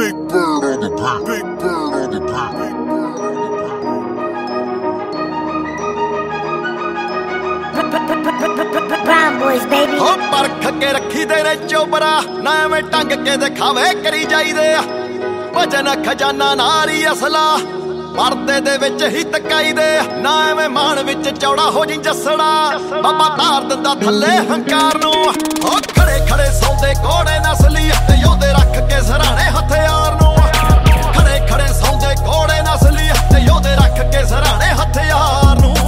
Big bird on the beat. Big bird on the beat. Brown boys, baby. ਹੋ ਪਰਖ ਕੇ ਰੱਖੀ ਦੇ ਨੇ ਚੋਬਰਾ ਨਾ ਐਵੇਂ ਟੰਗ ਕੇ ਦਿਖਾਵੇ ਕਰੀ ਜਾਈਦੇ ਆ ਭਜਨ ਖਜ਼ਾਨਾ ਨਾਰੀ ਅਸਲਾ ਪਰਦੇ ਦੇ ਵਿੱਚ ਹੀ ਤਕਾਈ ਦੇ ਨਾ ਐਵੇਂ ਮਾਣ ਵਿੱਚ ਚੌੜਾ ਹੋ ਜੀ ਜੱਸੜਾ ਬਾਬਾ ਧਾਰ ਦਿੰਦਾ ਥੱਲੇ ਹੰਕਾਰ ਨੂੰ ਹੋ ਖੜੇ ਖੜੇ ਸੌਂਦੇ ਕੋੜੇ ਨਸਲੀ ਤੇ ਯੋਧੇ ਰੱਖ ਕੇ ਸਰਾਣੇ ਹਥਿਆਰ ਨੂੰ ਖੜੇ ਖੜੇ ਸੌਂਦੇ ਕੋੜੇ ਨਸਲੀ ਤੇ ਯੋਧੇ ਰੱਖ ਕੇ ਸਰਾਣੇ ਹਥਿਆਰ ਨੂੰ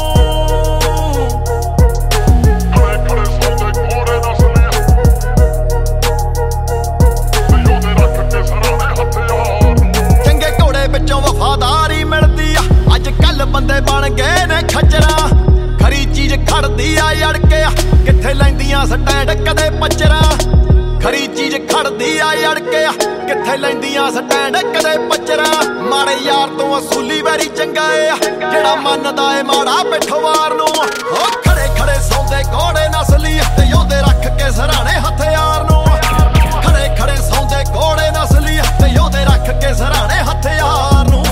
ਵਫਾਦਾਰੀ ਮਿਲਦੀ ਆ ਅੱਜ ਕੱਲ ਬੰਦੇ ਬਣ ਗਏ ਨੇ ਖੱਜਰਾਂ ਖਰੀ ਚੀਜ਼ ਖੜਦੀ ਆ ਅੜ ਕੇ ਕਿੱਥੇ ਲੈਂਦੀਆਂ ਸਟੈਂਡ ਕਦੇ ਪੱਚਰਾਂ ਖਰੀ ਚੀਜ਼ ਖੜਦੀ ਆ ਅੜ ਕੇ ਕਿੱਥੇ ਲੈਂਦੀਆਂ ਸਟੈਂਡ ਕਦੇ ਪੱਚਰਾਂ ਮਾੜੇ ਯਾਰ ਤੋਂ ਅਸੂਲੀ ਵੈਰੀ ਚੰਗਾ ਏ ਜਿਹੜਾ ਮੰਨਦਾ ਏ ਮਾੜਾ ਪਿੱਠਵਾਰ ਨੂੰ ਹੋ ਖੜੇ ਖੜੇ ਸੌਂਦੇ ਕੋੜੇ ਨਸਲੀ ਤੇ ਯੋਧੇ ਰੱਖ ਕੇ ਸਰਾਣੇ ਹਥਿਆਰ ਨੂੰ ਖੜੇ ਖੜੇ ਸੌਂਦੇ ਕੋੜੇ ਨਸਲੀ ਤੇ ਯੋਧੇ ਰੱਖ ਕੇ ਸਰਾਣੇ ਹਥਿਆਰ ਨੂੰ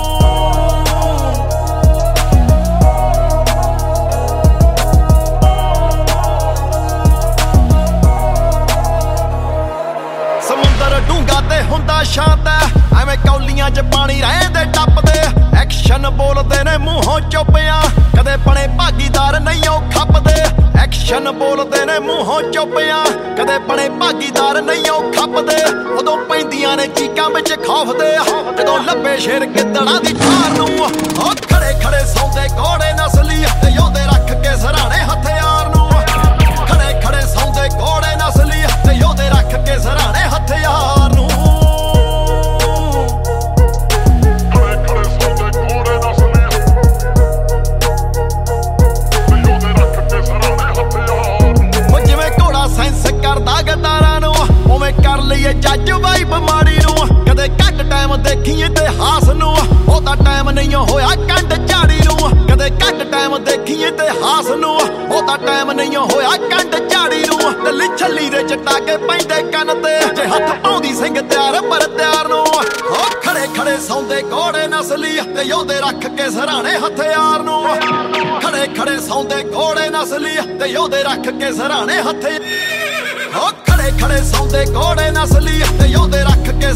ਸਮੁੰਦਰ ਡੂੰਗਾ ਤੇ ਹੁੰਦਾ ਸ਼ਾਂਤ ਐਵੇਂ ਕੌਲੀਆਂ 'ਚ ਪਾਣੀ ਰਹਿੰਦੇ ਟੱਪਦੇ ਐਕਸ਼ਨ ਬੋਲਦੇ ਨੇ ਮੂੰਹੋਂ ਚੁੱਪਿਆਂ ਕਦੇ ਬਣੇ ਭਾਗੀਦਾਰ ਨਹੀਂ ਉਹ ਖੱਪਦੇ ਐਕਸ਼ਨ ਬੋਲਦੇ ਨੇ ਮੂੰਹੋਂ ਚੁੱਪਿਆਂ ਕਦੇ ਬਣੇ ਭਾਗੀਦਾਰ ਨਹੀਂ ਉਹ ਖੱਪਦੇ ਉਦੋਂ ਪੈਂਦੀਆਂ ਨੇ ਚੀਕਾਂ ਵਿੱਚ ਖੌਫਦੇ ਜਦੋਂ ਲੱਭੇ ਸ਼ੇਰ ਗਿੱਦੜਾਂ ਦੀ ਠਾਰ ਨੂੰ ਉਹ ਖੜੇ ਖੜੇ ਸੌਂਦੇ ਕੋੜੇ ਨਸਲੀ ਤੇ ਯੋਧੇ ਰੱਖ ਕੇ ਸਰਾਣੇ ਹਥਿਆਰ ਨੂੰ ਖੜੇ ਖੜੇ ਸੌਂਦੇ ਕੋੜੇ ਨਸਲੀ ਤੇ ਯੋਧੇ ਰੱਖ ਕੇ ਸਰਾਣੇ ਹਥਿਆਰ ਨੂੰ ਕਰਦਾ ਗਦਾਰਾਂ ਨੂੰ ਉਵੇਂ ਕਰ ਲਈਏ ਜੱਜ ਵਾਈ ਬਿਮਾਰੀ ਨੂੰ ਕਦੇ ਘੱਟ ਟਾਈਮ ਦੇਖੀਏ ਇਤਿਹਾਸ ਨੂੰ ਉਹਦਾ ਟਾਈਮ ਨਹੀਂ ਹੋਇਆ ਕੰਡ ਝਾੜੀ ਨੂੰ ਕਦੇ ਘੱਟ ਟਾਈਮ ਦੇਖੀਏ ਇਤਿਹਾਸ ਨੂੰ ਉਹਦਾ ਟਾਈਮ ਨਹੀਂ ਹੋਇਆ ਕੰਡ ਝਾੜੀ ਨੂੰ ਦਿੱਲੀ ਛੱਲੀ ਦੇ ਚਟਾ ਕੇ ਪੈਂਦੇ ਕੰਨ ਤੇ ਜੇ ਹੱਥ ਪਾਉਂਦੀ ਸਿੰਘ ਤਿਆਰ ਪਰ ਤਿਆਰ ਨੂੰ ਹੋ ਖੜੇ ਖੜੇ ਸੌਂਦੇ ਕੋੜੇ ਨਸਲੀ ਤੇ ਯੋਧੇ ਰੱਖ ਕੇ ਸਰਾਣੇ ਹਥਿਆਰ ਨੂੰ ਖੜੇ ਖੜੇ ਸੌਂਦੇ ਕੋੜੇ ਨਸਲੀ ਤੇ ਯੋਧੇ ਰੱਖ ਕੇ ਸਰਾਣੇ ਹਥਿਆਰ ਹੋ ਖੜੇ ਖੜੇ ਸੌਂਦੇ ਕੋੜੇ ਨਸਲੀ ਤੇ ਯੋਧੇ ਰੱਖ ਕੇ